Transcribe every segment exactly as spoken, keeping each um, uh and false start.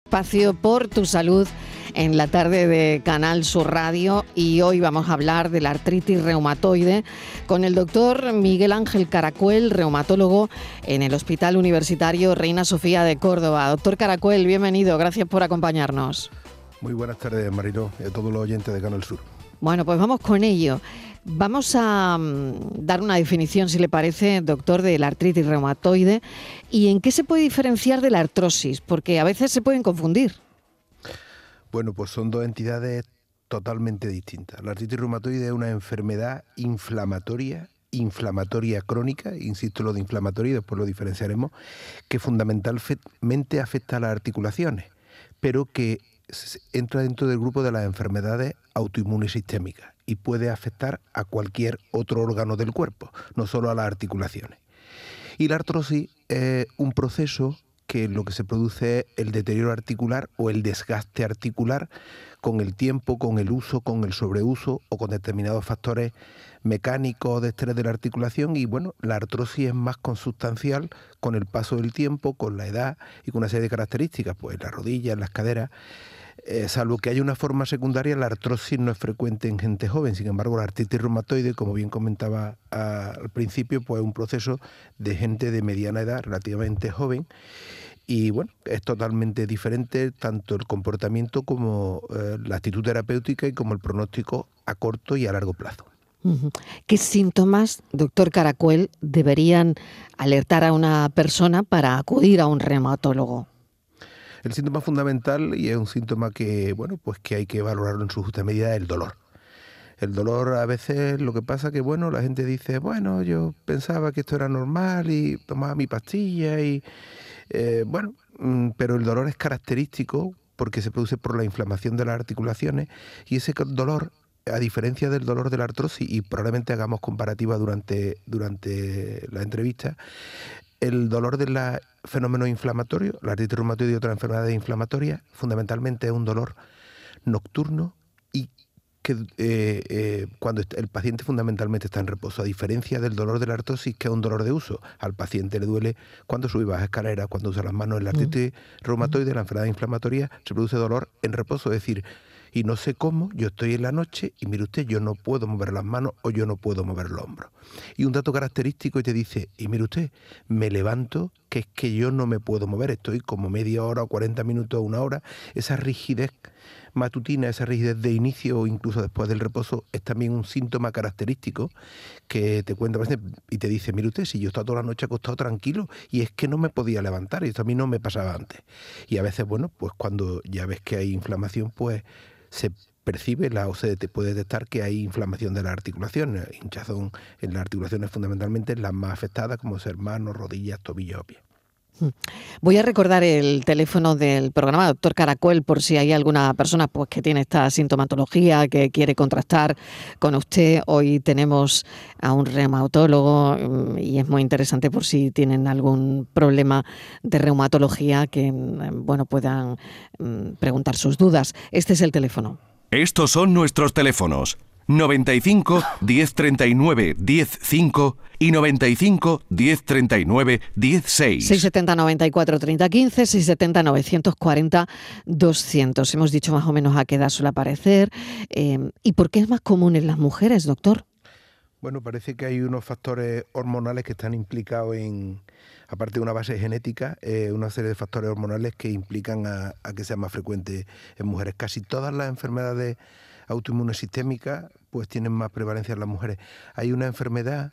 espacio Por tu Salud en la tarde de Canal Sur Radio, y hoy vamos a hablar de la artritis reumatoide con el doctor Miguel Ángel Caracuel, reumatólogo en el Hospital Universitario Reina Sofía de Córdoba. Doctor Caracuel, bienvenido, gracias por acompañarnos. Muy buenas tardes, Mariló, y a todos los oyentes de Canal Sur. Bueno, pues vamos con ello. Vamos a um, dar una definición, si le parece, doctor, de la artritis reumatoide y en qué se puede diferenciar de la artrosis, porque a veces se pueden confundir. Bueno, pues son dos entidades totalmente distintas. La artritis reumatoide es una enfermedad inflamatoria, inflamatoria crónica, insisto lo de inflamatoria y después lo diferenciaremos, que fundamentalmente afecta a las articulaciones, pero que entra dentro del grupo de las enfermedades autoinmunes sistémicas y puede afectar a cualquier otro órgano del cuerpo, no solo a las articulaciones. Y la artrosis es un proceso que lo que se produce es el deterioro articular o el desgaste articular con el tiempo, con el uso, con el sobreuso o con determinados factores mecánicos de estrés de la articulación. Y bueno, la artrosis es más consustancial con el paso del tiempo, con la edad y con una serie de características, pues las rodillas, las caderas. Eh, salvo que haya una forma secundaria, la artrosis no es frecuente en gente joven. Sin embargo, la artritis reumatoide, como bien comentaba a, al principio, pues es un proceso de gente de mediana edad, relativamente joven. Y bueno, es totalmente diferente tanto el comportamiento como eh, la actitud terapéutica y como el pronóstico a corto y a largo plazo. ¿Qué síntomas, doctor Caracuel, deberían alertar a una persona para acudir a un reumatólogo? El síntoma fundamental, y es un síntoma que, bueno, pues que hay que valorarlo en su justa medida, es el dolor. El dolor a veces lo que pasa que, bueno, la gente dice, bueno, yo pensaba que esto era normal y tomaba mi pastilla y, eh, bueno, pero el dolor es característico porque se produce por la inflamación de las articulaciones y ese dolor, a diferencia del dolor de la artrosis, y probablemente hagamos comparativa durante, durante la entrevista, el dolor de los fenómenos inflamatorios, la artritis reumatoide y otras enfermedades inflamatorias, fundamentalmente es un dolor nocturno y que eh, eh, cuando el paciente fundamentalmente está en reposo, a diferencia del dolor de la artrosis, que es un dolor de uso. Al paciente le duele cuando sube y baja escaleras, cuando usa las manos. En la artritis mm. reumatoide, la enfermedad inflamatoria, se produce dolor en reposo, es decir, y no sé cómo, yo estoy en la noche y mire usted, yo no puedo mover las manos o yo no puedo mover los hombros. Y un dato característico y te dice, y mire usted, me levanto, que es que yo no me puedo mover, estoy como media hora o cuarenta minutos o una hora. Esa rigidez matutina, esa rigidez de inicio o incluso después del reposo es también un síntoma característico que te cuenta y te dice, mire usted, si yo estaba toda la noche acostado tranquilo y es que no me podía levantar y esto a mí no me pasaba antes. Y a veces, bueno, pues cuando ya ves que hay inflamación, pues se percibe la, o se te puede detectar que hay inflamación de las articulaciones, hinchazón en las articulaciones fundamentalmente las más afectadas como ser manos, rodillas, tobillos o pies. Voy a recordar el teléfono del programa, doctor Caracuel, por si hay alguna persona pues que tiene esta sintomatología, que quiere contrastar con usted. Hoy tenemos a un reumatólogo y es muy interesante por si tienen algún problema de reumatología que bueno puedan preguntar sus dudas. Este es el teléfono. Estos son nuestros teléfonos. noventa y cinco, diez treinta y nueve, diez cinco y noventa y cinco, diez treinta y nueve, diez seis. seiscientos setenta, noventa y cuatro, treinta, quince, seiscientos setenta, novecientos cuarenta, doscientos. Hemos dicho más o menos a qué edad suele aparecer. Eh, ¿Y por qué es más común en las mujeres, doctor? Bueno, parece que hay unos factores hormonales que están implicados en, aparte de una base genética, eh, una serie de factores hormonales que implican a, a que sea más frecuente en mujeres. Casi todas las enfermedades autoinmunes sistémicas pues tienen más prevalencia en las mujeres. Hay una enfermedad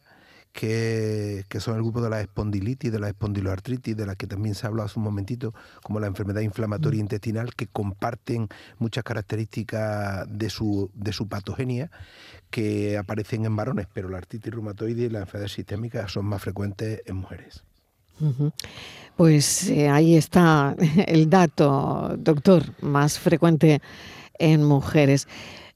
que, que son el grupo de la espondilitis, de la espondiloartritis, de la que también se ha hablado hace un momentito, como la enfermedad inflamatoria intestinal, que comparten muchas características de su, de su patogenia, que aparecen en varones, pero la artritis reumatoide y las enfermedades sistémicas son más frecuentes en mujeres. Uh-huh. Pues eh, ahí está el dato, doctor, más frecuente en mujeres.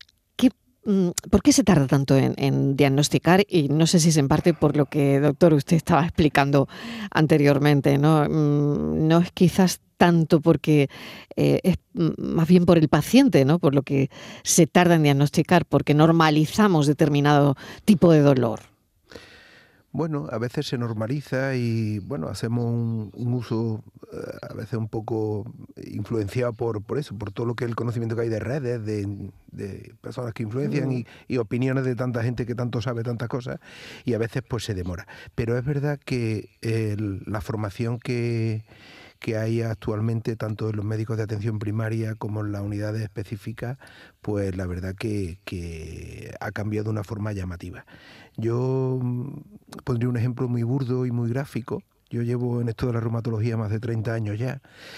¿Por qué se tarda tanto en, en diagnosticar? Y no sé si es en parte por lo que, doctor, usted estaba explicando anteriormente, ¿no? No es quizás tanto porque eh, es más bien por el paciente, ¿no? Por lo que se tarda en diagnosticar, porque normalizamos determinado tipo de dolor. bueno, a veces se normaliza y, bueno, hacemos un, un uso eh, a veces un poco influenciado por, por eso, por todo lo que es el conocimiento que hay de redes, de, de personas que influencian Mm. y, y opiniones de tanta gente que tanto sabe tantas cosas, y a veces pues se demora. Pero es verdad que el- la formación que que hay actualmente, tanto en los médicos de atención primaria como en las unidades específicas, pues la verdad que, que ha cambiado de una forma llamativa. Yo mm, pondría un ejemplo muy burdo y muy gráfico. Yo llevo en esto de la reumatología más de treinta años ya.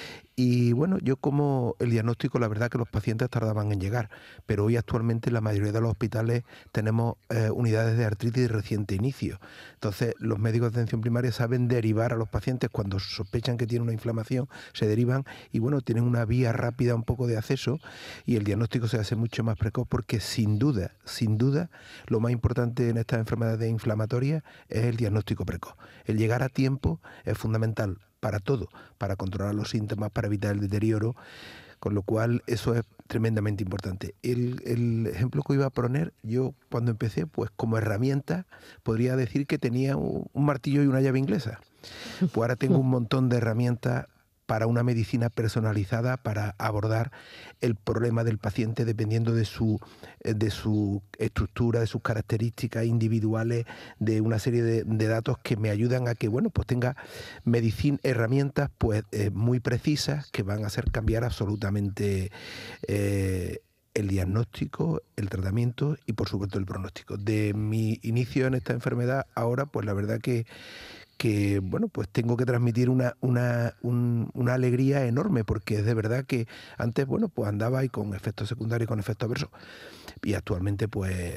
Y bueno, yo como el diagnóstico, la verdad que los pacientes tardaban en llegar, pero hoy actualmente en la mayoría de los hospitales tenemos eh, unidades de artritis de reciente inicio. Entonces los médicos de atención primaria saben derivar a los pacientes cuando sospechan que tienen una inflamación, se derivan y bueno, tienen una vía rápida un poco de acceso y el diagnóstico se hace mucho más precoz porque sin duda, sin duda, lo más importante en estas enfermedades inflamatorias es el diagnóstico precoz. El llegar a tiempo es fundamental para todo, para controlar los síntomas, para evitar el deterioro, con lo cual eso es tremendamente importante. El, el ejemplo que iba a poner, yo cuando empecé, pues como herramienta, podría decir que tenía un, un martillo y una llave inglesa. Pues ahora tengo un montón de herramientas para una medicina personalizada, para abordar el problema del paciente dependiendo de su, de su estructura, de sus características individuales, de una serie de, de datos que me ayudan a que bueno, pues tenga medicina, herramientas pues eh, muy precisas que van a hacer cambiar absolutamente eh, el diagnóstico, el tratamiento y por supuesto el pronóstico. De mi inicio en esta enfermedad ahora, pues la verdad que que bueno, pues tengo que transmitir una, una, un, una alegría enorme, porque es de verdad que antes, bueno, pues andaba ahí con efectos secundarios, con efectos adversos, y actualmente, pues,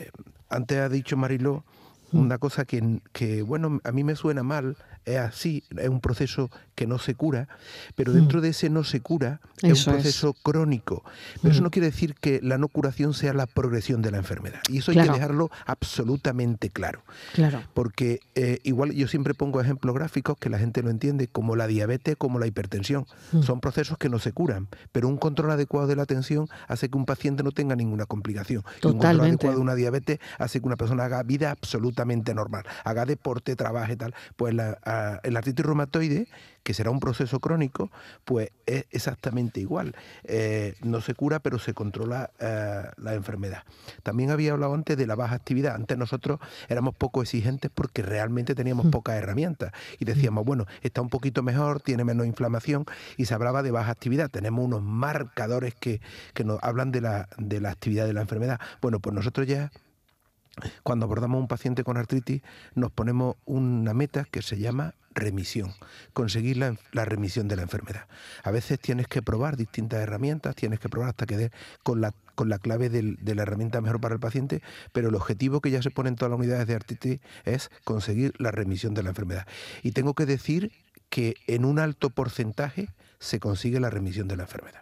antes ha dicho Mariló una cosa que, que, bueno, a mí me suena mal, es así, es un proceso que no se cura, pero dentro de ese no se cura es Eso un proceso es. crónico. Pero eso no quiere decir que la no curación sea la progresión de la enfermedad. Y eso hay Claro. que dejarlo absolutamente claro. Claro. Porque eh, igual yo siempre pongo ejemplos gráficos que la gente no entiende, como la diabetes, como la hipertensión. Mm. Son procesos que no se curan, pero un control adecuado de la tensión hace que un paciente no tenga ninguna complicación. Y un control Totalmente. adecuado de una diabetes hace que una persona haga vida absolutamente normal, haga deporte, trabaje, tal. Pues la, a, el artritis reumatoide, que será un proceso crónico, pues es exactamente igual. Eh, no se cura, pero se controla eh, la enfermedad. También había hablado antes de la baja actividad. Antes nosotros éramos poco exigentes porque realmente teníamos Mm. pocas herramientas y decíamos, bueno, está un poquito mejor, tiene menos inflamación, y se hablaba de baja actividad. Tenemos unos marcadores que, que nos hablan de la, de la actividad de la enfermedad. Bueno, pues nosotros ya, cuando abordamos a un paciente con artritis, nos ponemos una meta que se llama remisión, conseguir la, la remisión de la enfermedad. A veces tienes que probar distintas herramientas, tienes que probar hasta que des con la, con la clave del, de la herramienta mejor para el paciente, pero el objetivo que ya se pone en todas las unidades de artritis es conseguir la remisión de la enfermedad. Y tengo que decir que en un alto porcentaje se consigue la remisión de la enfermedad.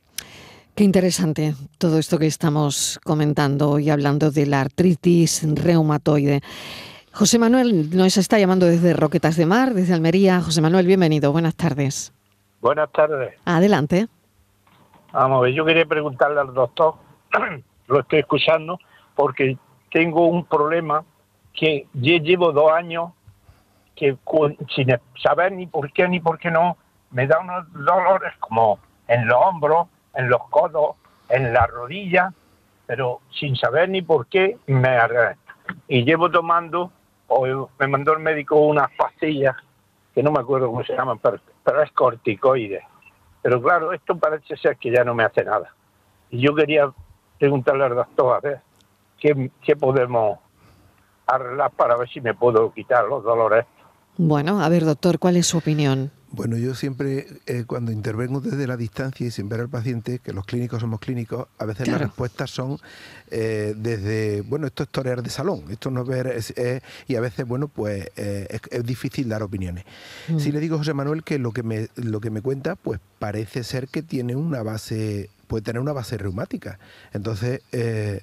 Qué interesante todo esto que estamos comentando y hablando de la artritis reumatoide. José Manuel nos está llamando desde Roquetas de Mar, desde Almería. José Manuel, bienvenido, buenas tardes. Buenas tardes. Adelante. Vamos a ver, yo quería preguntarle al doctor, lo estoy escuchando, porque tengo un problema que yo llevo dos años que sin saber ni por qué ni por qué no, me da unos dolores como en los hombros, en los codos, en la rodilla, pero sin saber ni por qué me agarré. Y llevo tomando, o me mandó el médico unas pastillas, que no me acuerdo cómo se llaman, pero, pero es corticoides. Pero claro, esto parece ser que ya no me hace nada. Y yo quería preguntarle al doctor, a ver, ¿qué, qué podemos arreglar para ver si me puedo quitar los dolores? Bueno, a ver, doctor, ¿cuál es su opinión? Bueno, yo siempre, eh, cuando intervengo desde la distancia y sin ver al paciente, que los clínicos somos clínicos, a veces Claro. las respuestas son eh, desde, bueno, esto es torear de salón, esto no es ver, es, es, y a veces, bueno, pues eh, es, es difícil dar opiniones. Mm. Sí le digo a José Manuel que lo que me, lo que me cuenta, pues parece ser que tiene una base, puede tener una base reumática. Entonces, eh,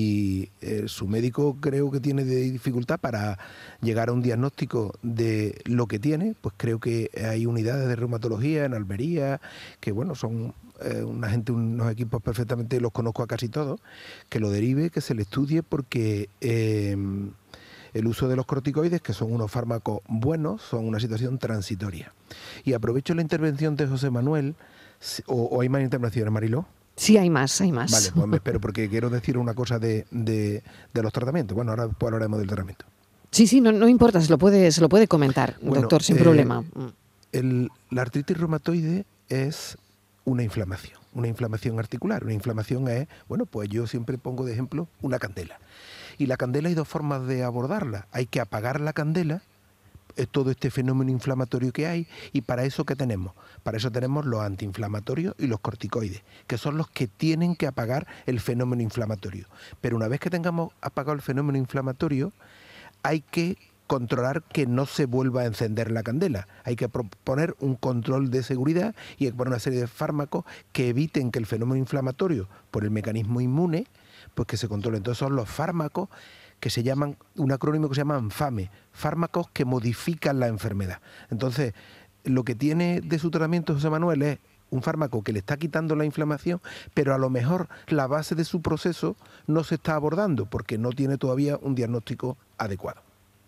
si eh, su médico creo que tiene de dificultad para llegar a un diagnóstico de lo que tiene, pues creo que hay unidades de reumatología en Almería, que bueno, son eh, una gente, unos equipos perfectamente, los conozco a casi todos, que lo derive, que se le estudie, porque eh, el uso de los corticoides, que son unos fármacos buenos, son una situación transitoria. Y aprovecho la intervención de José Manuel, o, o hay más intervenciones, Mariló. Sí, hay más, hay más. Vale, pues me espero, porque quiero decir una cosa de, de, de los tratamientos. Bueno, ahora pues hablaremos del tratamiento. Sí, sí, no, no importa, se lo puede, se lo puede comentar, Bueno, doctor, sin eh, problema. El, la artritis reumatoide es una inflamación, una inflamación articular. Una inflamación es, bueno, pues yo siempre pongo de ejemplo una candela. Y la candela hay dos formas de abordarla. Hay que apagar la candela, es todo este fenómeno inflamatorio que hay, y para eso ¿qué tenemos? Para eso tenemos los antiinflamatorios y los corticoides, que son los que tienen que apagar el fenómeno inflamatorio. Pero una vez que tengamos apagado el fenómeno inflamatorio, hay que controlar que no se vuelva a encender la candela. Hay que proponer un control de seguridad y hay que poner una serie de fármacos que eviten que el fenómeno inflamatorio, por el mecanismo inmune, pues que se controle. Entonces son los fármacos que se llaman, un acrónimo que se llama FAME, fármacos que modifican la enfermedad. Entonces, lo que tiene de su tratamiento José Manuel es un fármaco que le está quitando la inflamación, pero a lo mejor la base de su proceso no se está abordando porque no tiene todavía un diagnóstico adecuado.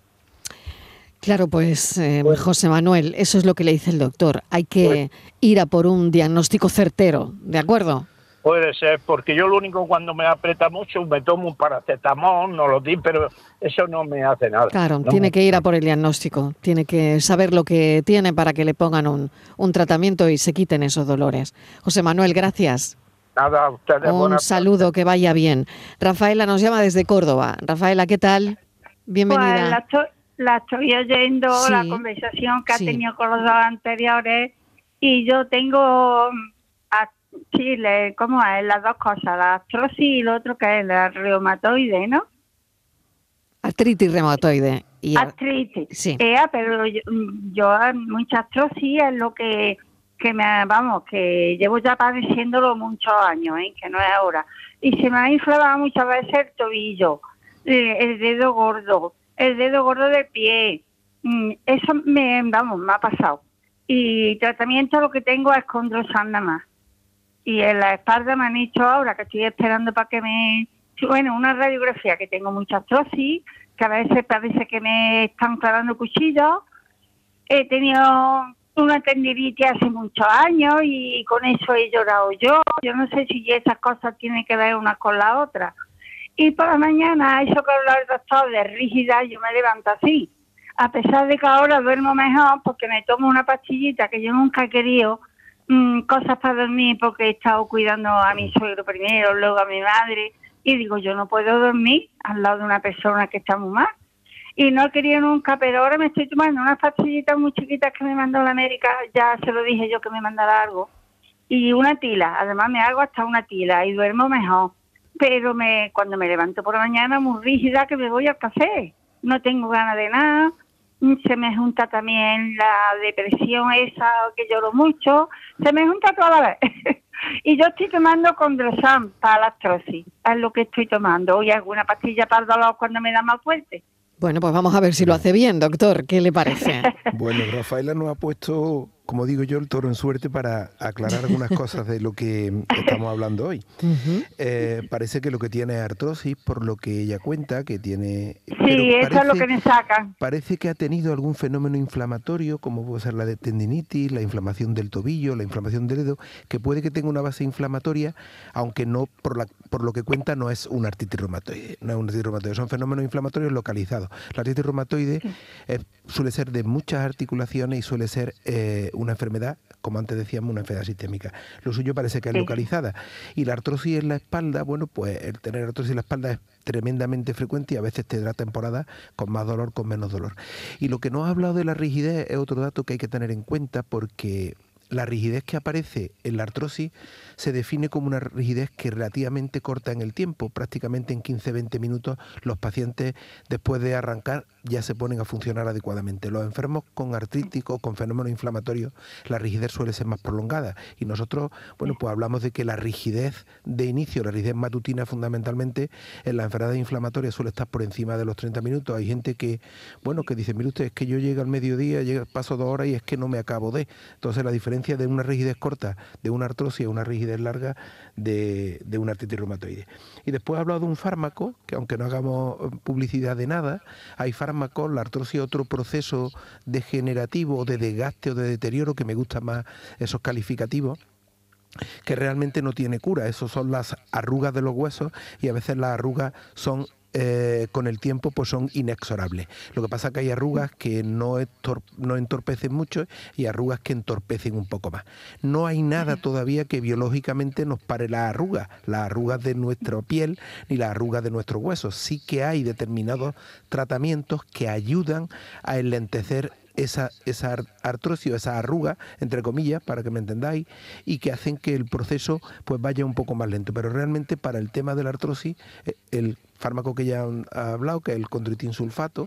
Claro, pues eh, José Manuel, eso es lo que le dice el doctor. Hay que ir a por un diagnóstico certero, ¿de acuerdo? Puede ser, porque yo lo único cuando me aprieta mucho me tomo un paracetamol, no lo di, pero eso no me hace nada. Claro, no tiene me... que ir a por el diagnóstico, tiene que saber lo que tiene para que le pongan un, un tratamiento y se quiten esos dolores. José Manuel, gracias. Nada, a ustedes. Un saludo, que vaya bien. Rafaela nos llama desde Córdoba. Rafaela, ¿qué tal? Bienvenida. Pues la estoy, la estoy oyendo, Sí, la conversación que sí. ha tenido con los dos anteriores, y yo tengo... Sí, le, ¿cómo es? Las dos cosas, la artrosis y lo otro que es la reumatoide, ¿no? Artritis reumatoide. Y ar- Artritis. Sí. Eh, pero yo, yo mucha artrosis es lo que, que me, vamos, que llevo ya padeciéndolo muchos años, ¿eh? Que no es ahora. Y se me ha inflamado muchas veces el tobillo, el, el dedo gordo, el dedo gordo del pie. Eso me, vamos, me ha pasado. Y tratamiento lo que tengo es Condrosan nada más. Y en la espalda me han hecho ahora, que estoy esperando para que me... Bueno, una radiografía, que tengo mucha artrosis, que a veces parece que me están clavando cuchillos. He tenido una tendinitis hace muchos años y con eso he llorado yo. Yo no sé si esas cosas tienen que ver una con la otra. Y por la mañana, eso que habla el doctor de rígida, yo me levanto así. A pesar de que ahora duermo mejor porque me tomo una pastillita que yo nunca he querido, cosas para dormir porque he estado cuidando a mi suegro primero, luego a mi madre, y digo, yo no puedo dormir al lado de una persona que está muy mal, y no he querido nunca, pero ahora me estoy tomando unas pastillitas muy chiquitas que me mandó la América, ya se lo dije yo que me mandara algo, y una tila, además me hago hasta una tila y duermo mejor, pero me cuando me levanto por la mañana muy rígida que me voy al café, no tengo ganas de nada. Se me junta también la depresión esa, que lloro mucho, se me junta toda la vez. Y yo estoy tomando Condrosan para la artrosis, es lo que estoy tomando. ¿Y alguna pastilla para el dolor cuando me da más fuerte? Bueno, pues vamos a ver si lo hace bien, doctor. ¿Qué le parece? Bueno, Rafaela nos ha puesto, como digo yo, el toro en suerte para aclarar algunas cosas de lo que estamos hablando hoy. Uh-huh. Eh, parece que lo que tiene es artrosis, por lo que ella cuenta, que tiene... Sí, pero eso parece, es lo que me sacan. Parece que ha tenido algún fenómeno inflamatorio, como puede ser la de tendinitis, la inflamación del tobillo, la inflamación del dedo, que puede que tenga una base inflamatoria, aunque no, por, la, por lo que cuenta, no es una artritis reumatoide. No es una artritis reumatoide, son fenómenos inflamatorios localizados. La artritis reumatoide eh, suele ser de muchas articulaciones y suele ser eh, una enfermedad, como antes decíamos, una enfermedad sistémica. Lo suyo parece que es Sí. localizada. Y la artrosis en la espalda, bueno, pues el tener artrosis en la espalda es tremendamente frecuente y a veces te da temporada con más dolor, con menos dolor. Y lo que nos ha hablado de la rigidez es otro dato que hay que tener en cuenta, porque la rigidez que aparece en la artrosis se define como una rigidez que es relativamente corta en el tiempo. Prácticamente en quince a veinte minutos los pacientes, después de arrancar, ya se ponen a funcionar adecuadamente. Los enfermos con artritis o con fenómenos inflamatorios, la rigidez suele ser más prolongada. Y nosotros, bueno, pues hablamos de que la rigidez de inicio, la rigidez matutina fundamentalmente, en las enfermedades inflamatorias suele estar por encima de los treinta minutos. Hay gente que, bueno, que dice, mire usted, es que yo llego al mediodía, llego, paso dos horas y es que no me acabo de. Entonces la diferencia de una rigidez corta de una artrosis a una rigidez larga de, de una artritis reumatoide. Y después he hablado de un fármaco, que aunque no hagamos publicidad de nada, hay fármacos, la artrosis, otro proceso degenerativo, de desgaste o de deterioro, que me gustan más esos calificativos, que realmente no tiene cura. Esos son las arrugas de los huesos y a veces las arrugas son Eh, con el tiempo pues son inexorables. Lo que pasa es que hay arrugas que no, estor no entorpecen mucho y arrugas que entorpecen un poco más. No hay nada todavía que biológicamente nos pare las arrugas, las arrugas de nuestra piel ni las arrugas de nuestros huesos. Sí que hay determinados tratamientos que ayudan a enlentecer esa, esa artrosis o esa arruga, entre comillas, para que me entendáis, y que hacen que el proceso pues vaya un poco más lento. Pero realmente para el tema de la artrosis, el fármaco que ya ha hablado, que es el condroitin sulfato,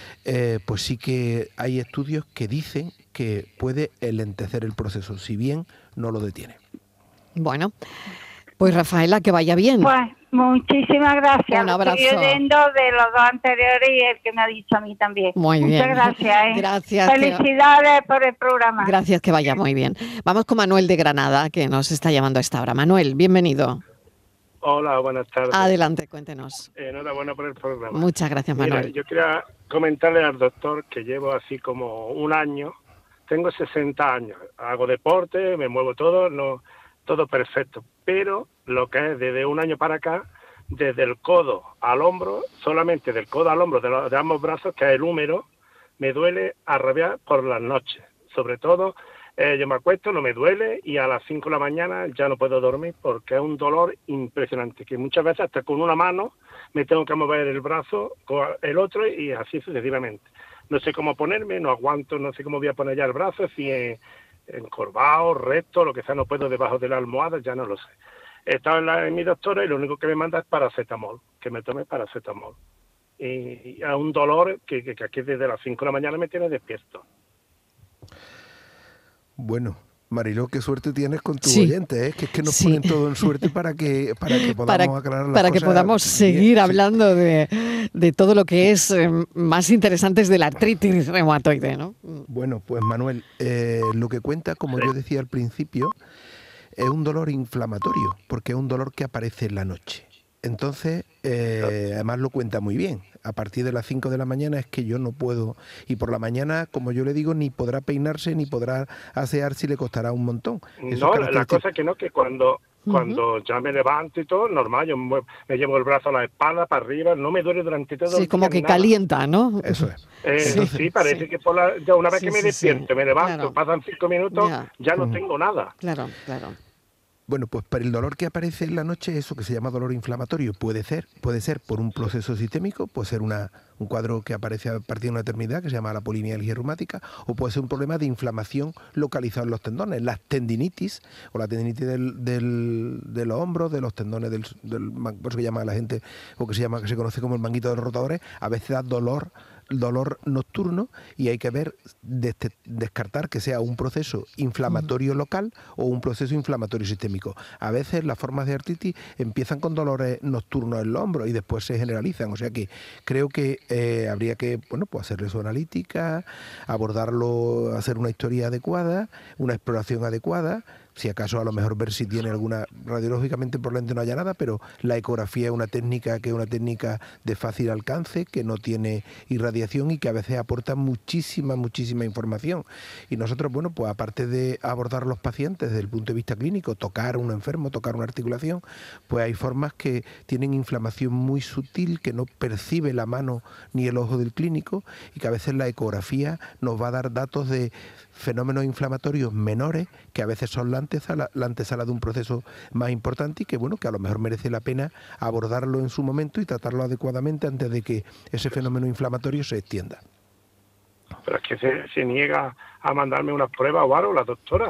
eh, pues sí que hay estudios que dicen que puede enlentecer el proceso, si bien no lo detiene. Bueno, pues Rafaela, que vaya bien. Pues muchísimas gracias. Un abrazo. Estoy oyendo de los dos anteriores y el que me ha dicho a mí también. Muy Muchas bien. gracias. ¿eh? Gracias. Felicidades que... por el programa. Gracias, que vaya muy bien. Vamos con Manuel de Granada, que nos está llamando a esta hora. Manuel, bienvenido. Hola, buenas tardes. Adelante, cuéntenos. Enhorabuena por el programa. Muchas gracias, Manuel. Mira, yo quería comentarle al doctor que llevo así como un año, tengo sesenta años, hago deporte, me muevo todo, no, todo perfecto, pero lo que es desde un año para acá, desde el codo al hombro, solamente del codo al hombro de, los, de ambos brazos, que es el húmero, me duele a rabiar por las noches, sobre todo. Eh, yo me acuesto, no me duele y a las cinco de la mañana ya no puedo dormir porque es un dolor impresionante, que muchas veces hasta con una mano me tengo que mover el brazo con el otro y así sucesivamente. No sé cómo ponerme, no aguanto, no sé cómo voy a poner ya el brazo, si en, encorvado, recto, lo que sea, no puedo debajo de la almohada, ya no lo sé. He estado en, la, en mi doctora y lo único que me manda es paracetamol, que me tome paracetamol. Y, y a un dolor que, que, que aquí desde las cinco de la mañana me tiene despierto. Bueno, Mariló, qué suerte tienes con tus sí. oyentes, ¿eh? que es que nos sí. ponen todo en suerte para que, para que podamos para, aclarar las Para cosas. que podamos seguir bien, hablando sí. de, de todo lo que es eh, más interesantes de la artritis reumatoide, ¿no? Bueno, pues Manuel, eh, lo que cuenta, como yo decía al principio, es un dolor inflamatorio, porque es un dolor que aparece en la noche. Entonces, eh, además lo cuenta muy bien. A partir de las cinco de la mañana es que yo no puedo, y por la mañana, como yo le digo, ni podrá peinarse, ni podrá asearse y le costará un montón. Eso no, la cosa es que no, que cuando, uh-huh. cuando ya me levanto y todo, normal, yo me, me llevo el brazo a la espalda, para arriba, no me duele durante todo sí, el día. Sí, como que nada. Calienta, ¿no? Eso es. Eh, sí, sí, parece sí. que por la, ya una vez sí, que me sí, despierto, sí. me levanto, claro. pasan cinco minutos, ya, ya no uh-huh. tengo nada. Claro, claro. Bueno, pues para el dolor que aparece en la noche, eso que se llama dolor inflamatorio, puede ser, puede ser por un proceso sistémico, puede ser una, un cuadro que aparece a partir de una enfermedad que se llama la polimialgia reumática, o puede ser un problema de inflamación localizado en los tendones, las tendinitis, o la tendinitis del, del, de los hombros, de los tendones, del, del, por eso que llama a la gente, o que se llama, que se conoce como el manguito de los rotadores, a veces da dolor dolor nocturno y hay que ver, de, de, descartar que sea un proceso inflamatorio local o un proceso inflamatorio sistémico. A veces las formas de artritis empiezan con dolores nocturnos en los hombros y después se generalizan, o sea que creo que eh, habría que, bueno, pues hacerle su analítica, abordarlo, hacer una historia adecuada, una exploración adecuada, si acaso a lo mejor ver si tiene alguna, radiológicamente probablemente no haya nada, pero la ecografía es una técnica que es una técnica de fácil alcance, que no tiene irradiación y que a veces aporta muchísima, muchísima información. Y nosotros, bueno, pues aparte de abordar a los pacientes desde el punto de vista clínico, tocar a un enfermo, tocar una articulación, pues hay formas que tienen inflamación muy sutil, que no percibe la mano ni el ojo del clínico y que a veces la ecografía nos va a dar datos de fenómenos inflamatorios menores que a veces son la antesala, la antesala de un proceso más importante y que bueno, que a lo mejor merece la pena abordarlo en su momento y tratarlo adecuadamente antes de que ese fenómeno inflamatorio se extienda. Pero es que se, se niega a mandarme unas pruebas o algo, la doctora.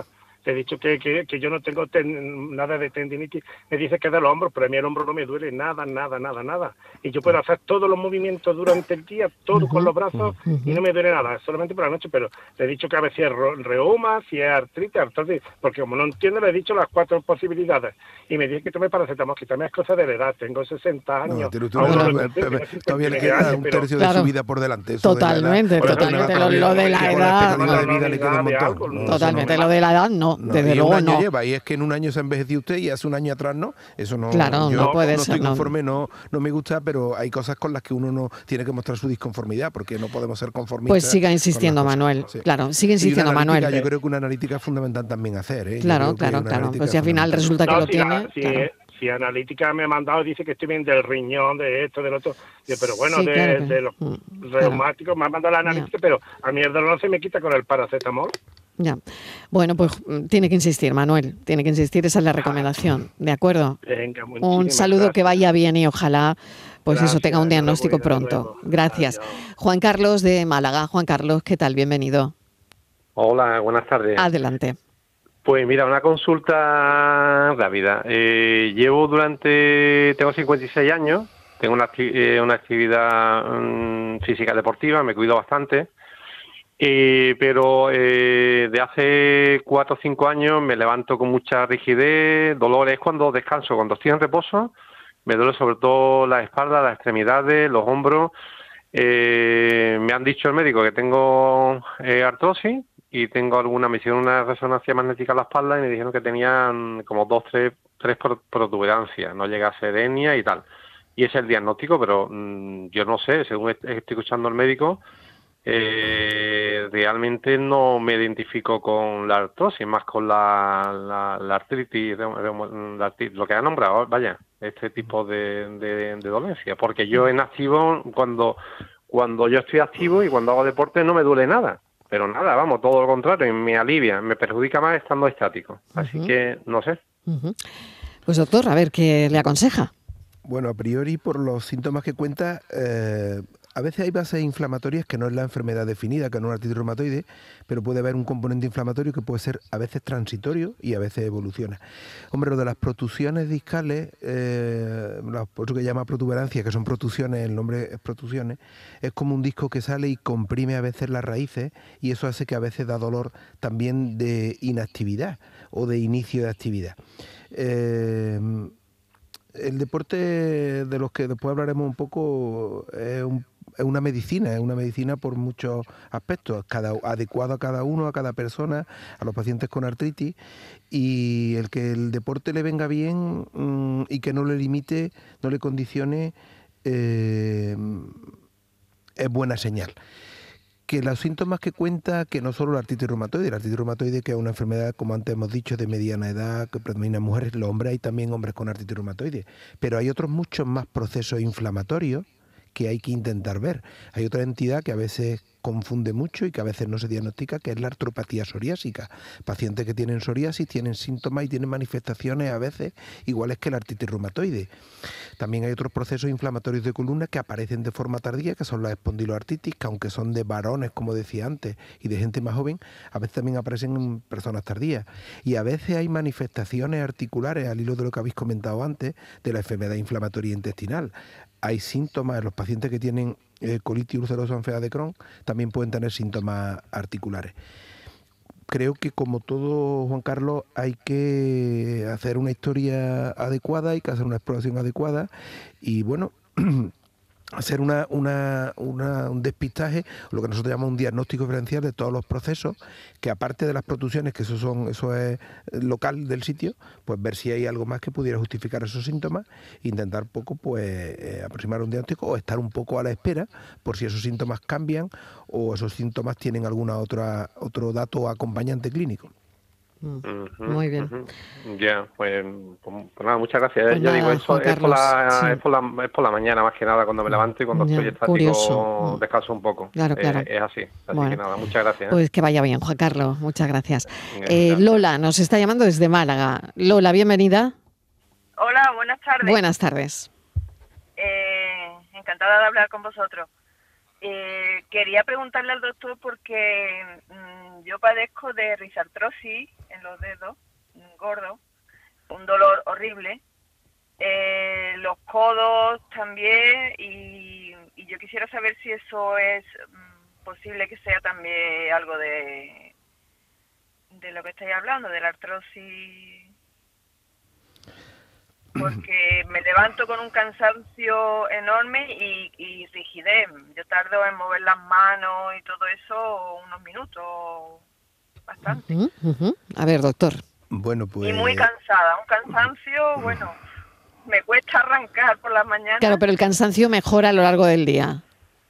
Le he dicho que, que, que yo no tengo ten, nada de tendinitis. Me dice que de los hombros, pero a mí el hombro no me duele nada, nada, nada, nada. Y yo puedo hacer todos los movimientos durante el día, todo uh-huh, con los brazos, uh-huh. y no me duele nada, solamente por la noche. Pero le he dicho que a veces es reuma, si es artritis, artritis, porque como no entiendo, le he dicho las cuatro posibilidades. Y me dice que tome paracetamol, que también es cosa de la edad. Tengo sesenta años. No, no, no, no, todavía le queda un tercio de su vida por delante. Eso totalmente, de totalmente. Lo, lo de la edad. Totalmente, lo de la edad no, no desde y luego un año no. Lleva, y es que en un año se ha envejecido usted y hace un año atrás no. Eso no. Claro, yo no puede no ser. Estoy conforme, no. no, no me gusta, pero hay cosas con las que uno no tiene que mostrar su disconformidad, porque no podemos ser conformistas. Pues siga insistiendo, Manuel. Sí. Claro, sigue insistiendo, Manuel. Yo creo que una analítica es fundamental también hacer. ¿eh? Claro, claro, claro. Pues si al final resulta que no, lo si tiene. La, si, claro. si analítica me ha mandado, dice que estoy bien del riñón, de esto, del otro. Pero bueno, sí, de, claro, de los mm, reumáticos claro. me ha mandado la analítica, ya. Pero a mí el dolor no se me quita con el paracetamol. Ya. Bueno, pues tiene que insistir, Manuel. Tiene que insistir, esa es la recomendación. ¿De acuerdo? Venga, un saludo gracias. Que vaya bien y ojalá pues gracias, eso tenga un diagnóstico voy, pronto. Gracias. Adiós. Juan Carlos de Málaga. Juan Carlos, ¿qué tal? Bienvenido. Hola, buenas tardes. Adelante. Pues mira, una consulta rápida. Eh, llevo durante... Tengo cincuenta y seis años, tengo una, eh, una actividad um, física deportiva, me cuido bastante, eh, pero eh, de hace cuatro o cinco años me levanto con mucha rigidez, dolores cuando descanso, cuando estoy en reposo, me duele sobre todo la espalda, las extremidades, los hombros. Eh, me han dicho el médico que tengo eh, artrosis, y tengo alguna, me hicieron una resonancia magnética en la espalda y me dijeron que tenían como dos, tres, tres protuberancias, no llega a ser hernia y tal. Y ese es el diagnóstico, pero mmm, yo no sé, según estoy escuchando al médico, eh, realmente no me identifico con la artrosis, más con la, la, la, artritis, la artritis, lo que ha nombrado, vaya, este tipo de, de, de dolencia. Porque yo en activo, cuando, cuando yo estoy activo y cuando hago deporte no me duele nada. Pero nada, vamos, todo lo contrario, me alivia, me perjudica más estando estático. Así uh-huh. que, no sé. Uh-huh. Pues doctor, a ver, ¿qué le aconseja? Bueno, a priori, por los síntomas que cuenta, eh, a veces hay bases inflamatorias que no es la enfermedad definida, que no es una artritis reumatoide, pero puede haber un componente inflamatorio que puede ser a veces transitorio y a veces evoluciona. Hombre, lo de las protusiones discales, eh, por eso que llama protuberancia, que son protusiones, el nombre es protusiones, es como un disco que sale y comprime a veces las raíces y eso hace que a veces da dolor también de inactividad o de inicio de actividad. Eh, el deporte, de los que después hablaremos un poco, es un es una medicina, es una medicina por muchos aspectos, cada, adecuado a cada uno, a cada persona, a los pacientes con artritis, y el que el deporte le venga bien mmm, y que no le limite, no le condicione, eh, es buena señal. Que los síntomas que cuenta, que no solo la artritis reumatoide, la artritis reumatoide que es una enfermedad, como antes hemos dicho, de mediana edad, que predomina en mujeres, los hombres hay también hombres con artritis reumatoide, pero hay otros muchos más procesos inflamatorios que hay que intentar ver. Hay otra entidad que a veces confunde mucho y que a veces no se diagnostica, que es la artropatía psoriásica. Pacientes que tienen psoriasis tienen síntomas y tienen manifestaciones a veces iguales que la artritis reumatoide. También hay otros procesos inflamatorios de columna que aparecen de forma tardía, que son las espondiloartritis, que aunque son de varones, como decía antes, y de gente más joven, a veces también aparecen en personas tardías. Y a veces hay manifestaciones articulares, al hilo de lo que habéis comentado antes, de la enfermedad inflamatoria intestinal. Hay síntomas en los pacientes que tienen eh, colitis ulcerosa o enfermedad de Crohn, también pueden tener síntomas articulares. Creo que, como todo, Juan Carlos, hay que hacer una historia adecuada, hay que hacer una exploración adecuada y, bueno, hacer una, una, una, un despistaje, lo que nosotros llamamos un diagnóstico diferencial de todos los procesos, que aparte de las protusiones, que eso son eso es local del sitio, pues ver si hay algo más que pudiera justificar esos síntomas, e intentar poco pues eh, aproximar un diagnóstico o estar un poco a la espera por si esos síntomas cambian o esos síntomas tienen alguna otra otro dato acompañante clínico. Mm. Muy bien. Uh-huh. Ya, yeah, pues, pues nada, muchas gracias. Pues ya nada, digo, eso es por, la, sí. es, por la, es por la mañana más que nada, cuando me levanto y cuando ya, estoy estático curioso. descanso un poco. Claro, claro. Eh, es así, así bueno, que nada, muchas gracias. Pues que vaya bien, Juan Carlos, muchas gracias. Eh, Lola nos está llamando desde Málaga. Lola, bienvenida. Hola, buenas tardes. Buenas tardes. Eh, encantada de hablar con vosotros. Eh, quería preguntarle al doctor porque mmm, yo padezco de risartrosis en los dedos gordos, un dolor horrible, eh, los codos también, y, y yo quisiera saber si eso es mmm, posible que sea también algo de, de lo que estáis hablando, de la artrosis. Porque me levanto con un cansancio enorme y, y rigidez. Yo tardo en mover las manos y todo eso unos minutos, bastante. Uh-huh, uh-huh. A ver, doctor. Bueno, pues... Y muy cansada, un cansancio, bueno, me cuesta arrancar por las mañanas. Claro, pero el cansancio mejora a lo largo del día.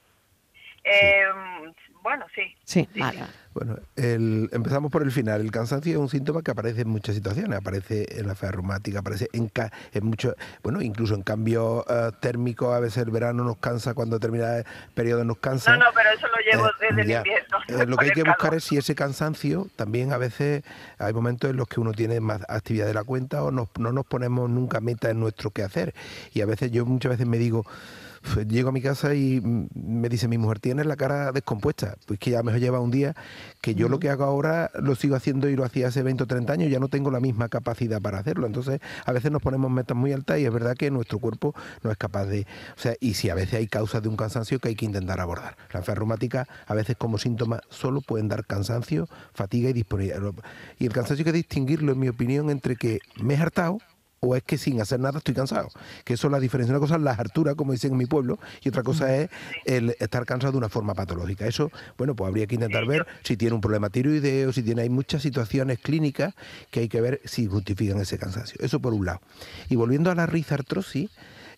Eh, bueno, sí. Sí, sí, vale. sí. Bueno, el, empezamos por el final. El cansancio es un síntoma que aparece en muchas situaciones. Aparece en la enfermedad reumática, aparece en, ca, en muchos, bueno, incluso en cambios uh, térmicos. A veces el verano nos cansa, cuando termina el periodo nos cansa. No, no, pero eso lo llevo eh, desde ya. el invierno. Eh, lo que hay que buscar es si ese cansancio, también a veces hay momentos en los que uno tiene más actividad de la cuenta o nos, no nos ponemos nunca meta en nuestro quehacer. Y a veces yo muchas veces me digo... Llego a mi casa y me dice mi mujer, tienes la cara descompuesta. Pues que ya mejor lleva un día, que yo lo que hago ahora lo sigo haciendo y lo hacía hace veinte o treinta años, ya no tengo la misma capacidad para hacerlo. Entonces, a veces nos ponemos metas muy altas y es verdad que nuestro cuerpo no es capaz de... O sea, y si a veces hay causas de un cansancio que hay que intentar abordar. La enfermedad reumática, a veces como síntoma, solo pueden dar cansancio, fatiga y disponibilidad. Y el cansancio hay que distinguirlo, en mi opinión, entre que me he hartado o es que sin hacer nada estoy cansado. Que eso es la diferencia. Una cosa es la hartura, como dicen en mi pueblo, y otra cosa es el estar cansado de una forma patológica. Eso, bueno, pues habría que intentar ver si tiene un problema tiroideo, si tiene... Hay muchas situaciones clínicas que hay que ver si justifican ese cansancio. Eso por un lado. Y volviendo a la risartrosis,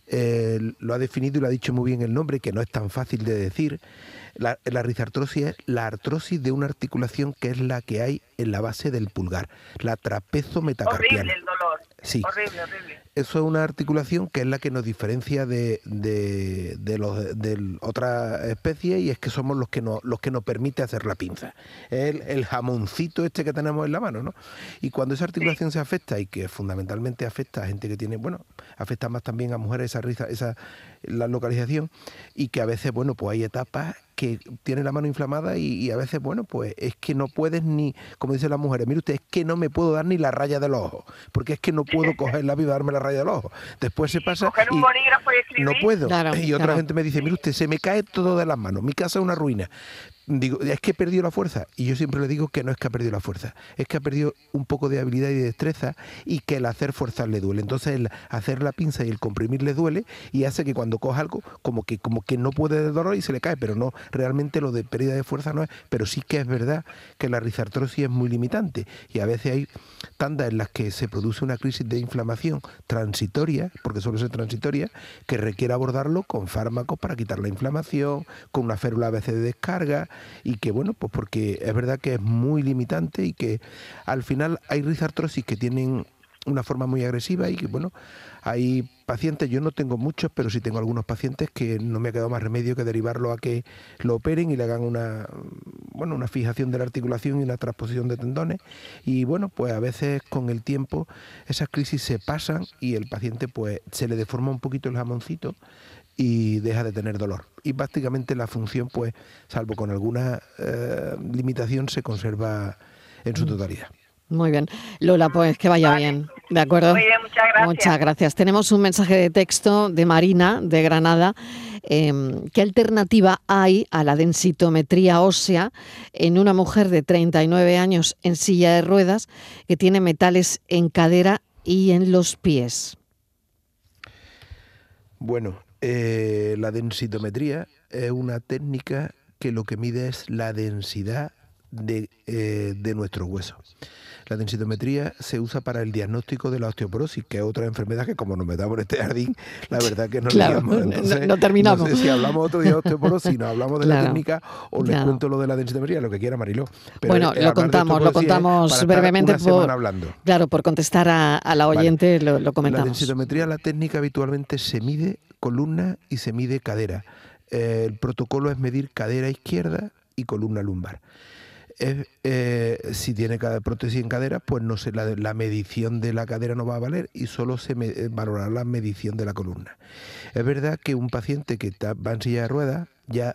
eh, lo ha definido y lo ha dicho muy bien el nombre, que no es tan fácil de decir. La, la risartrosis es la artrosis de una articulación que es la que hay en la base del pulgar, la trapezometacarpiana. Horrible el dolor. Sí. Horrible, horrible. Eso es una articulación que es la que nos diferencia de, de, de, los, de otras especies, y es que somos los que nos, los que nos permite hacer la pinza. Es el, el jamoncito este que tenemos en la mano, ¿no? Y cuando esa articulación se afecta, y que fundamentalmente afecta a gente que tiene, bueno, afecta más también a mujeres esa risa, esa la localización, y que a veces, bueno, pues hay etapas que tiene la mano inflamada y, y a veces, bueno, pues es que no puedes ni, como dicen las mujeres, mire usted, es que no me puedo dar ni la raya de los ojos, porque es que no puedo coger la vida y darme la raya de los ojos. Después se pasa coger un y bolígrafo y escribir. no puedo. Claro, y otra claro. gente me dice, mire usted, se me cae todo de las manos, mi casa es una ruina. Digo, es que he perdido la fuerza. Y yo siempre le digo que no es que ha perdido la fuerza, es que ha perdido un poco de habilidad y de destreza, y que el hacer fuerza le duele. Entonces el hacer la pinza y el comprimir le duele, y hace que cuando coja algo, como que, como que no puede de dolor y se le cae, pero no, realmente lo de pérdida de fuerza no es. Pero sí que es verdad que la risartrosis es muy limitante, y a veces hay tandas en las que se produce una crisis de inflamación transitoria, porque suele ser transitoria, que requiere abordarlo con fármacos para quitar la inflamación, con una férula a veces de descarga, y que, bueno, pues porque es verdad que es muy limitante, y que al final hay risartrosis que tienen una forma muy agresiva, y que, bueno, hay pacientes, yo no tengo muchos, pero sí tengo algunos pacientes que no me ha quedado más remedio que derivarlo a que lo operen y le hagan una, bueno, una fijación de la articulación y una transposición de tendones, y bueno, pues a veces con el tiempo esas crisis se pasan y el paciente pues se le deforma un poquito el jamoncito y deja de tener dolor. Y prácticamente la función, pues, salvo con alguna eh, limitación, se conserva en su totalidad. Muy bien. Lola, pues que vaya Vale. bien. ¿De acuerdo? Muy bien, muchas gracias. Muchas gracias. Tenemos un mensaje de texto de Marina, de Granada. Eh, ¿Qué alternativa hay a la densitometría ósea en una mujer de treinta y nueve años en silla de ruedas que tiene metales en cadera y en los pies? Bueno, eh, la densitometría es una técnica que lo que mide es la densidad de, eh, de nuestros huesos. La densitometría se usa para el diagnóstico de la osteoporosis, que es otra enfermedad que, como nos metamos en este jardín, la verdad que no Claro, digamos. Entonces, no, no terminamos. No sé si hablamos otro día de osteoporosis, nos hablamos de Claro, la técnica, o les claro. cuento lo de la densitometría, lo que quiera, Mariló. Pero, Bueno, eh, lo hablar de contamos, lo osteoporosis es contamos para estar brevemente una semana por, hablando. claro, por contestar a, a la oyente, vale. lo, lo La comentamos. densitometría, la técnica habitualmente se mide columna y se mide cadera. Eh, el protocolo es medir cadera izquierda y columna lumbar. Es, eh, si tiene prótesis en cadera, pues no sé, la, la medición de la cadera no va a valer y solo se me, valorará la medición de la columna. Es verdad que un paciente que está, va en silla de ruedas ya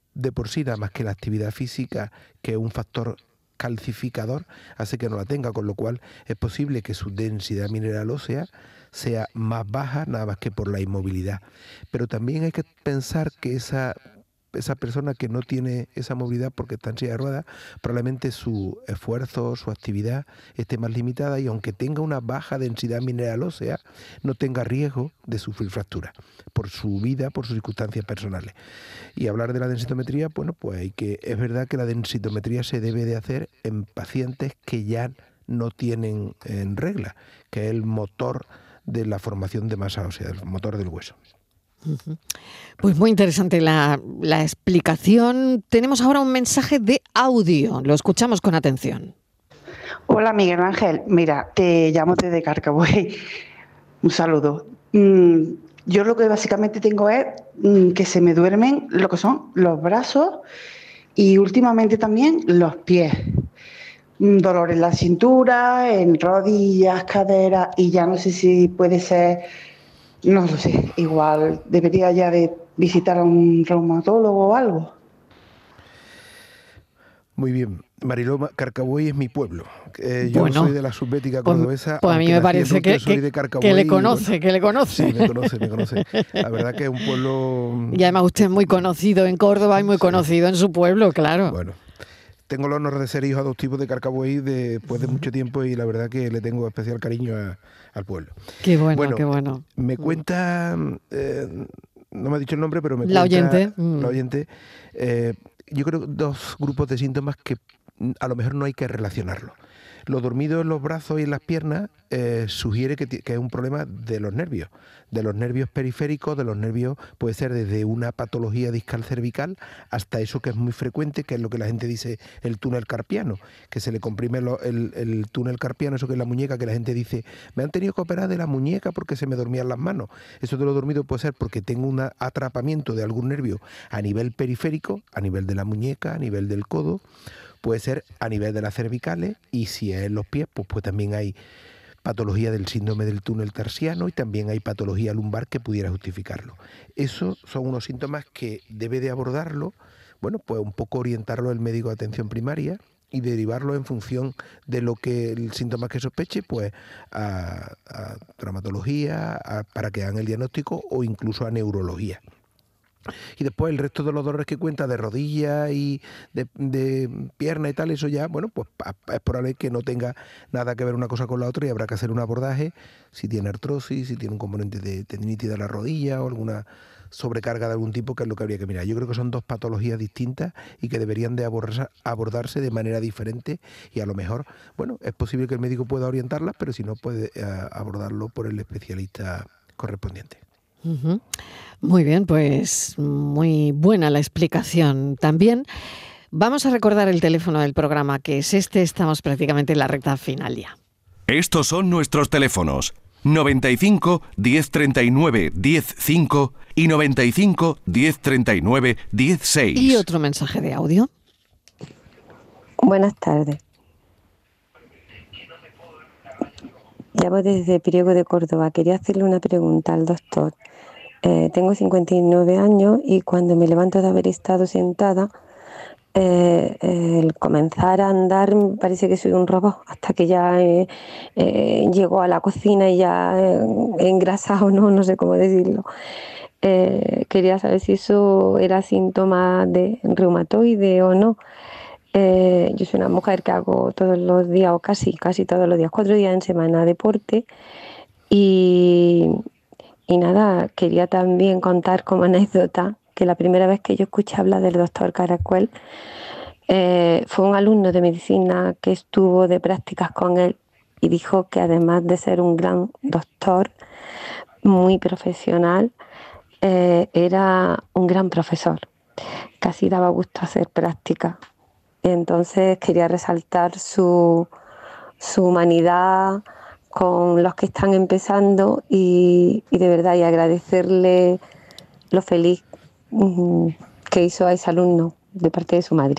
de por sí, nada más que la actividad física, que es un factor calcificador, hace que no la tenga, con lo cual es posible que su densidad mineral ósea sea más baja, nada más que por la inmovilidad. Pero también hay que pensar que esa, esa persona que no tiene esa movilidad porque está en silla de ruedas, probablemente su esfuerzo, su actividad esté más limitada y aunque tenga una baja densidad mineral ósea, no tenga riesgo de sufrir fracturas por su vida, por sus circunstancias personales. Y hablar de la densitometría, bueno, pues hay que, es verdad que la densitometría se debe de hacer en pacientes que ya no tienen en regla, que es el motor de la formación de masa ósea, el motor del hueso. Pues muy interesante la, la explicación. Tenemos ahora un mensaje de audio. Lo escuchamos con atención. Hola Miguel Ángel, mira, te llamo desde Carcabuey. Un saludo. Mm, yo lo que básicamente tengo es mm, que se me duermen lo que son los brazos y últimamente también los pies. Mm, dolor en la cintura, en rodillas, caderas y ya no sé si puede ser... No lo sé, igual debería ya de visitar a un reumatólogo o algo. Muy bien. Mariló, Carcabuey es mi pueblo. Eh, yo bueno, soy de la subbética cordobesa. Pues, pues a mí me parece que, que, que le conoce, que le conoce. Sí, me conoce, me conoce. La verdad que es un pueblo... Y además usted es muy conocido en Córdoba y muy sí. conocido en su pueblo, claro. Bueno. Tengo el honor de ser hijo adoptivo de Carcabuey después de mucho tiempo y la verdad que le tengo especial cariño a, al pueblo. Qué bueno, bueno, qué bueno. Me cuenta, eh, no me ha dicho el nombre, pero me la cuenta... Oyente. La oyente. Eh, yo creo que dos grupos de síntomas que a lo mejor no hay que relacionarlos. Lo dormido en los brazos y en las piernas eh, sugiere que, que es un problema de los nervios, de los nervios periféricos, de los nervios, puede ser desde una patología discal cervical hasta eso que es muy frecuente, que es lo que la gente dice el túnel carpiano, que se le comprime lo, el, el túnel carpiano, eso que es la muñeca, que la gente dice, me han tenido que operar de la muñeca porque se me dormían las manos. Eso de lo dormido puede ser porque tengo un atrapamiento de algún nervio a nivel periférico, a nivel de la muñeca, a nivel del codo, puede ser a nivel de las cervicales y si es en los pies, pues, pues también hay patología del síndrome del túnel tarsiano y también hay patología lumbar que pudiera justificarlo. Esos son unos síntomas que debe de abordarlo, bueno, pues un poco orientarlo el médico de atención primaria y derivarlo en función de lo que el síntoma que sospeche, pues a, a traumatología, a, para que hagan el diagnóstico o incluso a neurología. Y después el resto de los dolores que cuenta de rodilla y de, de pierna y tal, eso ya, bueno, pues es probable que no tenga nada que ver una cosa con la otra y habrá que hacer un abordaje si tiene artrosis, si tiene un componente de tendinitis de la rodilla o alguna sobrecarga de algún tipo, que es lo que habría que mirar. Yo creo que son dos patologías distintas y que deberían de abordarse de manera diferente y a lo mejor, bueno, es posible que el médico pueda orientarlas, pero si no puede abordarlo por el especialista correspondiente. Uh-huh. Muy bien, pues muy buena la explicación. También vamos a recordar el teléfono del programa, que es este, estamos prácticamente en la recta final ya. Estos son nuestros teléfonos: noventa y cinco, diez treinta y nueve, diez cinco y noventa y cinco, diez treinta y nueve, diez seis. Y otro mensaje de audio. Buenas tardes. Llamo desde Priego de Córdoba. Quería hacerle una pregunta al doctor. Eh, tengo cincuenta y nueve años y cuando me levanto de haber estado sentada, eh, eh, el comenzar a andar parece que soy un robot, hasta que ya eh, eh, llego a la cocina y ya eh, he engrasado, no, no sé cómo decirlo. Eh, quería saber si eso era síntoma de reumatoide o no. Eh, yo soy una mujer que hago todos los días, o casi, casi todos los días, cuatro días en semana deporte y... Y nada, quería también contar como anécdota que la primera vez que yo escuché hablar del doctor Caracuel eh, fue un alumno de medicina que estuvo de prácticas con él y dijo que además de ser un gran doctor, muy profesional, eh, era un gran profesor. Casi daba gusto hacer práctica. Entonces quería resaltar su, su humanidad con los que están empezando y, y de verdad y agradecerle lo feliz um, que hizo a ese alumno de parte de su madre.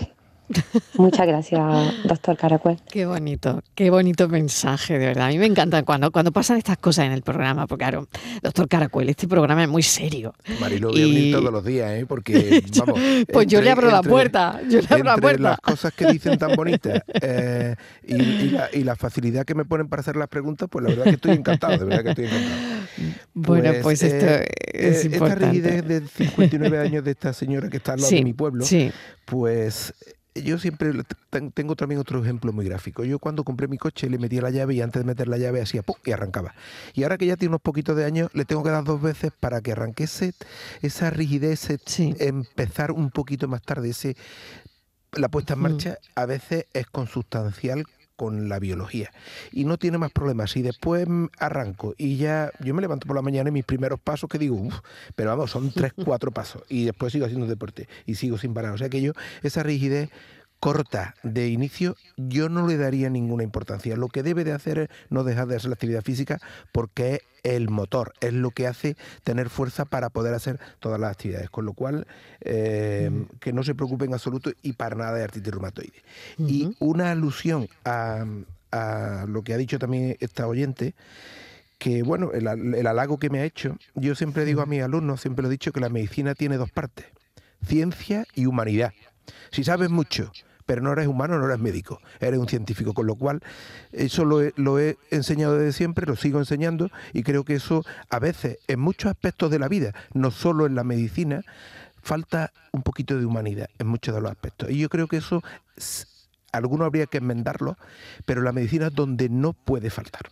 Muchas gracias, doctor Caracuel. Qué bonito, qué bonito mensaje, de verdad. A mí me encanta cuando, cuando pasan estas cosas en el programa, porque claro, doctor Caracuel, este programa es muy serio. Marilo, voy a venir todos los días, ¿eh? Porque, vamos... Pues yo entre- le abro la entre- puerta, yo le abro la entre puerta. las cosas que dicen tan bonitas eh, y, y la, y la facilidad que me ponen para hacer las preguntas, pues la verdad que estoy encantado, de verdad que estoy encantado. Bueno, pues esto eh, es eh, Esta importante. rigidez de cincuenta y nueve años de esta señora que está al lado Sí, de mi pueblo, sí. pues yo siempre ten- tengo también otro ejemplo muy gráfico. Yo cuando compré mi coche le metía la llave y antes de meter la llave hacía ¡pum! Y arrancaba. Y ahora que ya tiene unos poquitos de años, le tengo que dar dos veces para que arranque ese, esa rigidez, ese Sí. empezar un poquito más tarde. Ese, la puesta en Mm. marcha a veces es consustancial con la biología y no tiene más problemas. Si después mm, arranco y ya yo me levanto por la mañana y mis primeros pasos que digo, uff, pero vamos, son tres, cuatro pasos y después sigo haciendo deporte y sigo sin parar. O sea que yo, esa rigidez corta de inicio, yo no le daría ninguna importancia. Lo que debe de hacer es no dejar de hacer la actividad física porque es el motor, es lo que hace tener fuerza para poder hacer todas las actividades. Con lo cual, eh, mm. que no se preocupe en absoluto y para nada de artritis reumatoide. Uh-huh. Y una alusión a, a lo que ha dicho también esta oyente, que bueno, el, el halago que me ha hecho, yo siempre digo a mis alumnos, siempre lo he dicho, que la medicina tiene dos partes, ciencia y humanidad. Si sabes mucho, pero no eres humano, no eres médico, eres un científico, con lo cual eso lo he, lo he enseñado desde siempre, lo sigo enseñando y creo que eso a veces en muchos aspectos de la vida, no solo en la medicina, falta un poquito de humanidad en muchos de los aspectos. Y yo creo que eso, alguno habría que enmendarlo, pero la medicina es donde no puede faltar.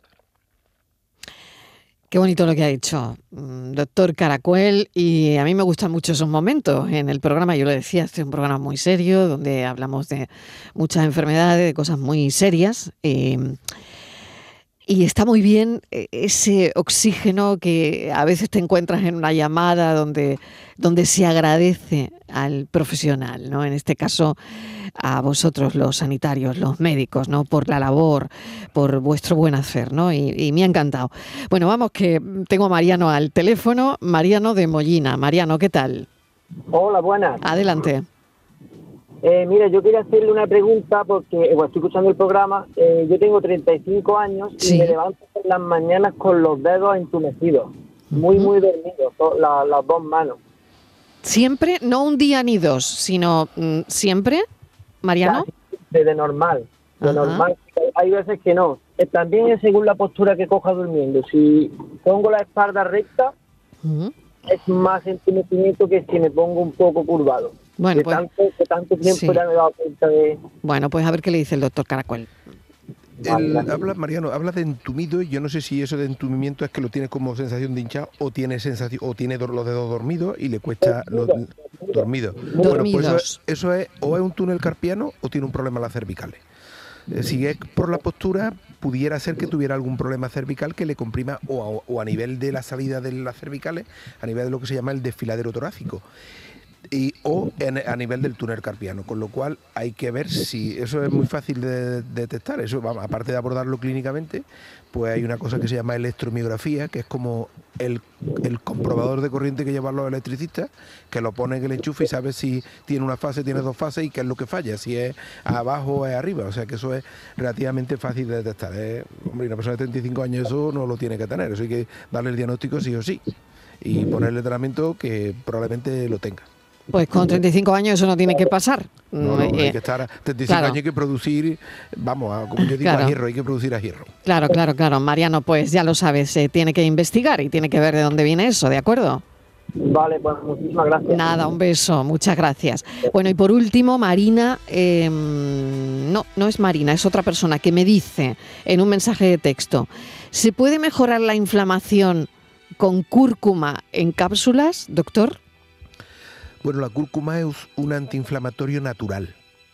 Qué bonito lo que ha dicho, doctor Caracuel, y a mí me gustan mucho esos momentos en el programa. Yo lo decía, este es un programa muy serio, donde hablamos de muchas enfermedades, de cosas muy serias, eh, y está muy bien ese oxígeno que a veces te encuentras en una llamada donde, donde se agradece al profesional, ¿no? En este caso, a vosotros los sanitarios, los médicos, ¿no? Por la labor, por vuestro buen hacer, ¿no? Y, y me ha encantado. Bueno, vamos, que tengo a Mariano al teléfono, Mariano de Mollina. Mariano, ¿qué tal? Hola, buenas. Adelante. Eh, mira, yo quería hacerle una pregunta porque, bueno, estoy escuchando el programa, eh, yo tengo treinta y cinco años y sí. me levanto por las mañanas con los dedos entumecidos, muy, uh-huh. muy dormidos, la, las dos manos. ¿Siempre? No un día ni dos, sino mm, ¿siempre, Mariano? De, de normal, de uh-huh. normal. Hay veces que no. También es según la postura que coja durmiendo. Si pongo la espalda recta, uh-huh. es más entumecimiento que si me pongo un poco curvado. Bueno, de, pues, tanto, de tanto tiempo sí. ya me he dado cuenta de... Bueno, pues a ver qué le dice el doctor Caracuel. El, habla, Mariano, habla de entumido y yo no sé si eso de entumimiento es que lo tiene como sensación de hinchado o tiene sensación o tiene los dedos dormidos y le cuesta dormido, los dormidos. Bueno, pues eso es, eso es o es un túnel carpiano o tiene un problema en las cervicales. Si es por la postura, pudiera ser que tuviera algún problema cervical que le comprima o a, o a nivel de la salida de las cervicales, a nivel de lo que se llama el desfiladero torácico. Y, o en, a nivel del túnel carpiano, con lo cual hay que ver si eso es muy fácil de, de detectar. Eso, vamos, aparte de abordarlo clínicamente, pues hay una cosa que se llama electromiografía, que es como el, el comprobador de corriente que llevan los electricistas, que lo pone en el enchufe y sabe si tiene una fase, tiene dos fases y qué es lo que falla, si es abajo o es arriba. O sea que eso es relativamente fácil de detectar. ¿eh? Hombre, una persona de treinta y cinco años eso no lo tiene que tener, eso hay que darle el diagnóstico sí o sí y ponerle tratamiento que probablemente lo tenga. Pues con treinta y cinco años eso no tiene que pasar. No, no, hay que estar a treinta y cinco claro. años, hay que producir, vamos, a, como yo digo, claro. a hierro, hay que producir a hierro. Claro, claro, claro. Mariano, pues ya lo sabes, se tiene que investigar y tiene que ver de dónde viene eso, ¿de acuerdo? Vale, pues muchísimas gracias. Nada, un beso, muchas gracias. Bueno, y por último, Marina, eh, no, no es Marina, es otra persona que me dice en un mensaje de texto, ¿se puede mejorar la inflamación con cúrcuma en cápsulas, doctor? Bueno, la cúrcuma es un antiinflamatorio natural.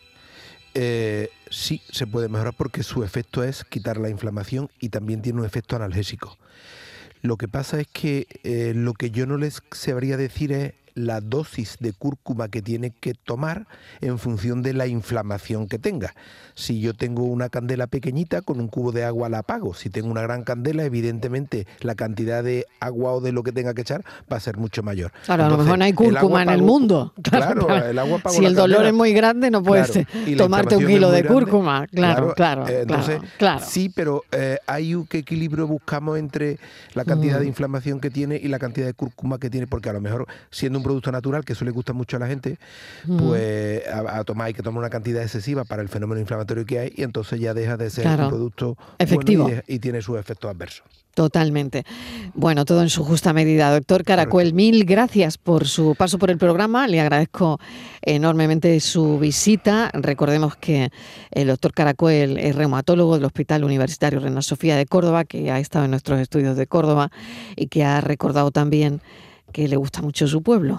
Eh, sí, se puede mejorar porque su efecto es quitar la inflamación y también tiene un efecto analgésico. Lo que pasa es que eh, lo que yo no les sabría decir es la dosis de cúrcuma que tiene que tomar en función de la inflamación que tenga. Si yo tengo una candela pequeñita, con un cubo de agua la apago. Si tengo una gran candela, evidentemente la cantidad de agua o de lo que tenga que echar va a ser mucho mayor. Claro, Entonces, a lo mejor no hay cúrcuma en el mundo. Claro, claro, el agua apagó si la el dolor candela. es muy grande, no puedes Claro, y la tomarte un inflamación kilo es muy de grande. cúrcuma. Claro, claro, eh, entonces, claro, claro. sí, pero eh, hay un, ¿qué equilibrio buscamos entre la cantidad Mm. de inflamación que tiene y la cantidad de cúrcuma que tiene? Porque a lo mejor, siendo un producto natural, que eso le gusta mucho a la gente, Mm. pues a, a tomar hay que tomar una cantidad excesiva para el fenómeno inflamatorio que hay, y entonces ya deja de ser Claro. un producto Efectivo. bueno y, de- y tiene sus efectos adversos. Totalmente. Bueno, todo en su justa medida. Doctor Caracuel, mil gracias por su paso por el programa. Le agradezco enormemente su visita. Recordemos que el doctor Caracuel es reumatólogo del Hospital Universitario Reina Sofía de Córdoba, que ha estado en nuestros estudios de Córdoba y que ha recordado también que le gusta mucho su pueblo.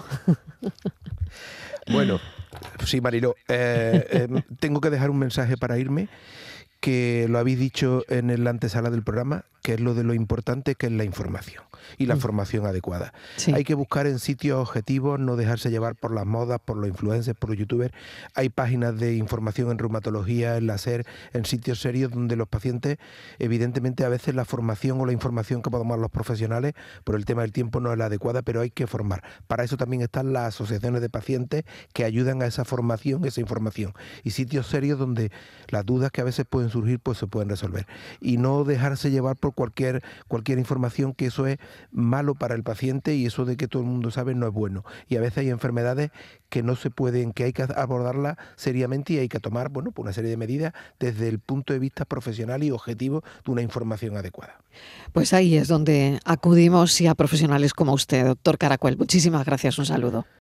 Bueno, sí, Mariló, eh, eh, tengo que dejar un mensaje para irme, que lo habéis dicho en la antesala del programa, que es lo de lo importante, que es la información y la Mm. formación adecuada. Sí. Hay que buscar en sitios objetivos, no dejarse llevar por las modas, por los influencers, por los youtubers. Hay páginas de información en reumatología, en la SER, en sitios serios donde los pacientes, evidentemente a veces la formación o la información que podemos dar los profesionales por el tema del tiempo no es la adecuada, pero hay que formar. Para eso también están las asociaciones de pacientes que ayudan a esa formación, esa información. Y sitios serios donde las dudas que a veces pueden surgir pues se pueden resolver. Y no dejarse llevar por cualquier, cualquier información, que eso es malo para el paciente, y eso de que todo el mundo sabe no es bueno. Y a veces hay enfermedades que no se pueden, que hay que abordarlas seriamente, y hay que tomar, bueno, pues una serie de medidas desde el punto de vista profesional y objetivo de una información adecuada. Pues ahí es donde acudimos y a profesionales como usted, doctor Caracuel. Muchísimas gracias. Un saludo.